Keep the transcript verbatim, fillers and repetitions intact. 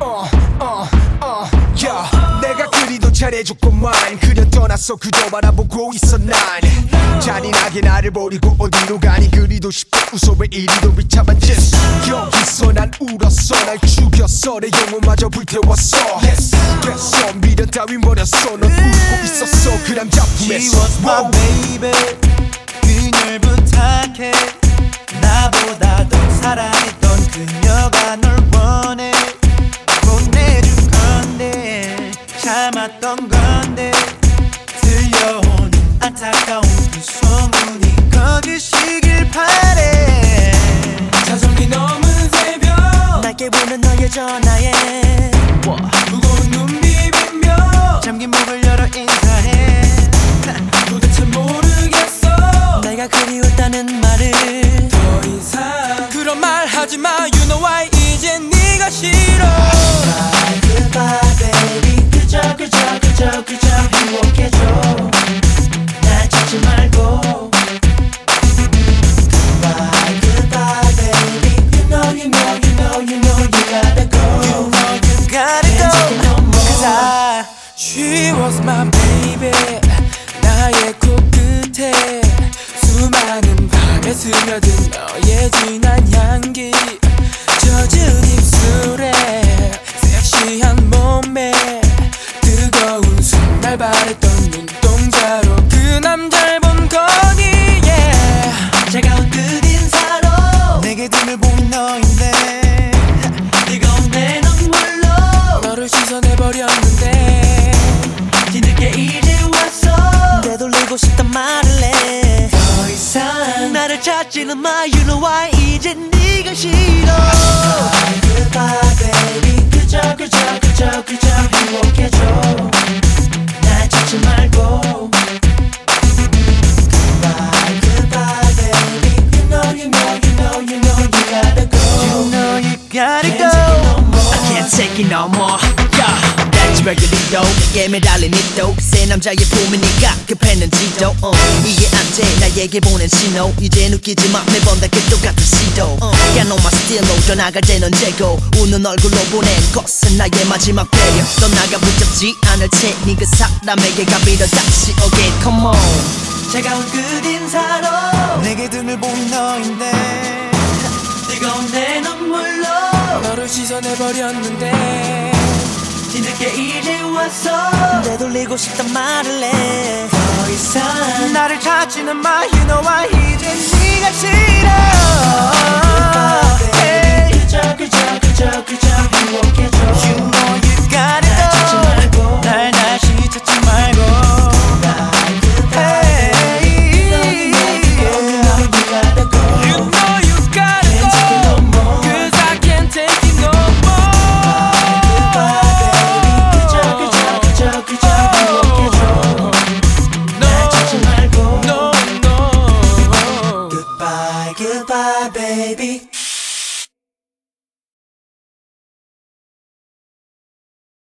어, 어, 어, 야 내가 그리도 잘해줬구만. 그려 떠났어 그저 바라보고 있어 난. 잔인하게 나를 버리고 어디로 가니. 그리도 싶어 웃어 왜 이리도 비참한 짓. 여기서 난 울었어. 날 죽였어. 내 영혼마저 불태웠어. Yes. 됐어 미련 따윈 버렸어. 넌 울고 있었어 그 남자 품에서. She was my baby. 그녀를 부탁해. 나보다 더 사랑했던 그녀가 널 원해. 보내준 건데 참았던 건데 들려오는 안타까운 그 소문이 거짓이길 바래. 자정이 넘은 새벽 낮게 보는 너의 전화에 무거운 눈 비비며 잠긴 문을 열어 인사해. 도대체 모르겠어 내가 그리웠다는 말을. 더 이상 그런 말 하지마. You know why 이젠 네가 싫어. Bye goodbye baby. 그저 그저 그저 그저 행복해져. 날 찾지 말고. Bye goodbye baby. You know you know you know you know you gotta go. You know you gotta go. Cause I She was my baby. 나의 코끝에 수많은 밤에 스며든 너의 진한 향기. 젖은 입술에 섹시한 몸에 뜨거운 숨날 바랬던 눈동자로 그 남자를 본 거니. yeah. 차가운 끝 인사로 내게 등을 보인 너인데 뜨거운 내 눈물로 너를 씻어내버렸는데 뒤늦게 이제 왔어. 되돌리고 싶단 말을 해. 더 이상 나를 찾지는 마. You know why 이제 네가 싫어. Bye goodbye baby. 그저 그저 그저 그저 행복해져. 날 찾지 말고. Bye goodbye baby. You know you know you know you know you gotta go. You know you gotta go. I can't take it no more. Yeah. that's 왜 그리도 내게 매달린 니도 새 남자의 품에 네가 급했는지도 uh. 이게 안돼 나에게 보낸 신호. 이제 웃기지만 매번 다 그 똑같은 시도. uh. 야 너만 스틸로 전화갈 땐 언제고 웃는 얼굴로 보낸 것은 나의 마지막 배려. 넌 나가 붙잡지 않을 테니 그 사람에게 가비려 다시 again come on. 차가운 끝 인사로 내게 등을 보인 너인데 뜨거운 내 눈물로 너를 씻어내버렸는데 뒤늦게 이제 왔어. 되돌리고 싶단 말을 해. 더 이상 나를 찾지는 마. You know why 이제 네가 싫어. Hey. 그저 그저 그저 그저 행복해져. You know you gotta go. 날 찾지 말고. 날 다시 찾지 말고. Goodbye, baby.